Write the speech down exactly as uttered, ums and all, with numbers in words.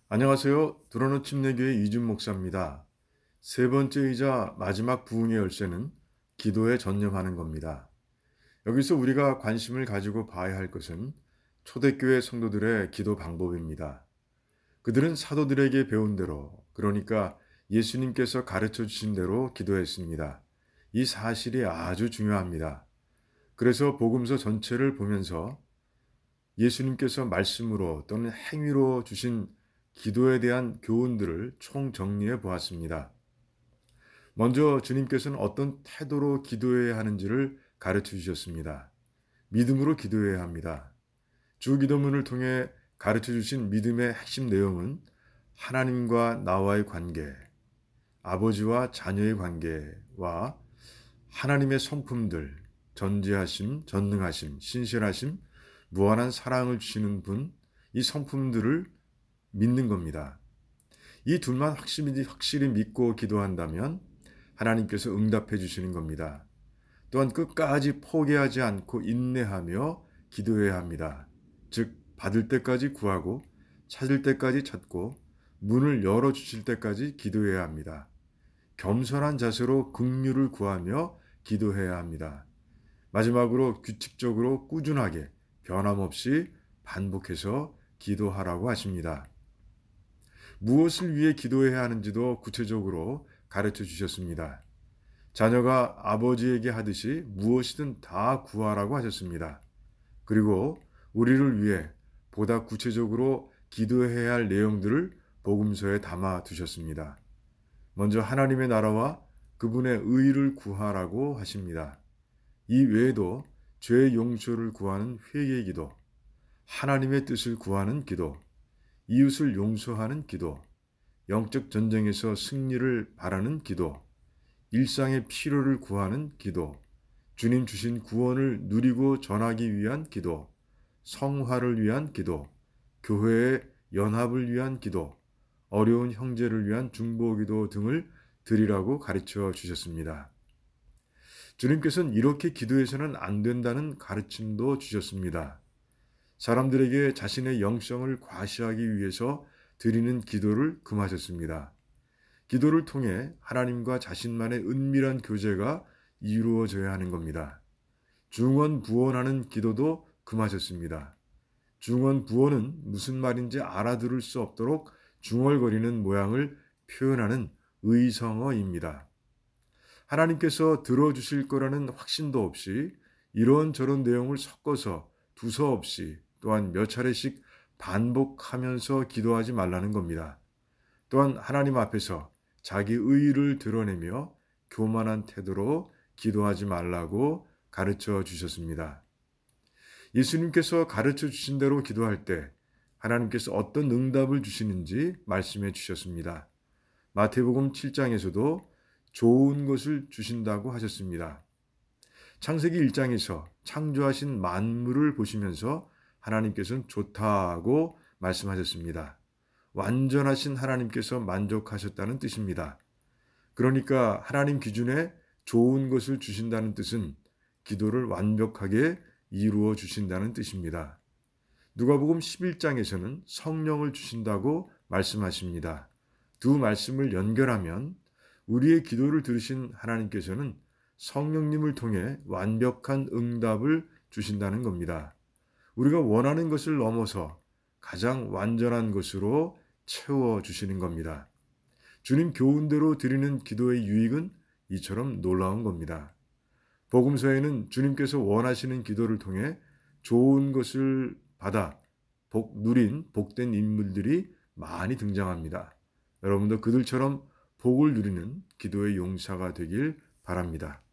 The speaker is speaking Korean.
안녕하세요. 드러너 침례교회 이준 목사입니다. 세 번째이자 마지막 부흥의 열쇠는 기도에 전념하는 겁니다. 여기서 우리가 관심을 가지고 봐야 할 것은 초대교회 성도들의 기도 방법입니다. 그들은 사도들에게 배운 대로, 그러니까 예수님께서 가르쳐 주신 대로 기도했습니다. 이 사실이 아주 중요합니다. 그래서 복음서 전체를 보면서 예수님께서 말씀으로 또는 행위로 주신 기도에 대한 교훈들을 총정리해 보았습니다. 먼저 주님께서는 어떤 태도로 기도해야 하는지를 가르쳐 주셨습니다. 믿음으로 기도해야 합니다. 주기도문을 통해 가르쳐 주신 믿음의 핵심 내용은 하나님과 나와의 관계, 아버지와 자녀의 관계와 하나님의 성품들, 전지하심, 전능하심, 신실하심, 무한한 사랑을 주시는 분, 이 성품들을 믿는 겁니다. 이 둘만 확실히, 확실히 믿고 기도한다면 하나님께서 응답해 주시는 겁니다. 또한 끝까지 포기하지 않고 인내하며 기도해야 합니다. 즉, 받을 때까지 구하고 찾을 때까지 찾고 문을 열어주실 때까지 기도해야 합니다. 겸손한 자세로 긍휼을 구하며 기도해야 합니다. 마지막으로 규칙적으로 꾸준하게 변함없이 반복해서 기도하라고 하십니다. 무엇을 위해 기도해야 하는지도 구체적으로 가르쳐 주셨습니다. 자녀가 아버지에게 하듯이 무엇이든 다 구하라고 하셨습니다. 그리고 우리를 위해 보다 구체적으로 기도해야 할 내용들을 복음서에 담아 두셨습니다. 먼저 하나님의 나라와 그분의 의를 구하라고 하십니다. 이 외에도 죄 용서를 구하는 회개 기도, 하나님의 뜻을 구하는 기도, 이웃을 용서하는 기도, 영적 전쟁에서 승리를 바라는 기도, 일상의 필요를 구하는 기도, 주님 주신 구원을 누리고 전하기 위한 기도, 성화를 위한 기도, 교회의 연합을 위한 기도, 어려운 형제를 위한 중보기도 등을 드리라고 가르쳐 주셨습니다. 주님께서는 이렇게 기도해서는 안 된다는 가르침도 주셨습니다. 사람들에게 자신의 영성을 과시하기 위해서 드리는 기도를 금하셨습니다. 기도를 통해 하나님과 자신만의 은밀한 교제가 이루어져야 하는 겁니다. 중언부언하는 기도도 금하셨습니다. 중언부언은 무슨 말인지 알아들을 수 없도록 중얼거리는 모양을 표현하는 의성어입니다. 하나님께서 들어주실 거라는 확신도 없이 이런저런 내용을 섞어서 두서없이 또한 몇 차례씩 반복하면서 기도하지 말라는 겁니다. 또한 하나님 앞에서 자기 의의를 드러내며 교만한 태도로 기도하지 말라고 가르쳐 주셨습니다. 예수님께서 가르쳐 주신 대로 기도할 때 하나님께서 어떤 응답을 주시는지 말씀해 주셨습니다. 마태복음 칠 장에서도 좋은 것을 주신다고 하셨습니다. 창세기 일 장에서 창조하신 만물을 보시면서 하나님께서는 좋다고 말씀하셨습니다. 완전하신 하나님께서 만족하셨다는 뜻입니다. 그러니까 하나님 기준에 좋은 것을 주신다는 뜻은 기도를 완벽하게 이루어 주신다는 뜻입니다. 누가복음 십일 장에서는 성령을 주신다고 말씀하십니다. 두 말씀을 연결하면 우리의 기도를 들으신 하나님께서는 성령님을 통해 완벽한 응답을 주신다는 겁니다. 우리가 원하는 것을 넘어서 가장 완전한 것으로 채워주시는 겁니다. 주님 교훈대로 드리는 기도의 유익은 이처럼 놀라운 겁니다. 복음서에는 주님께서 원하시는 기도를 통해 좋은 것을 받아 복 누린 복된 인물들이 많이 등장합니다. 여러분도 그들처럼 복을 누리는 기도의 용사가 되길 바랍니다.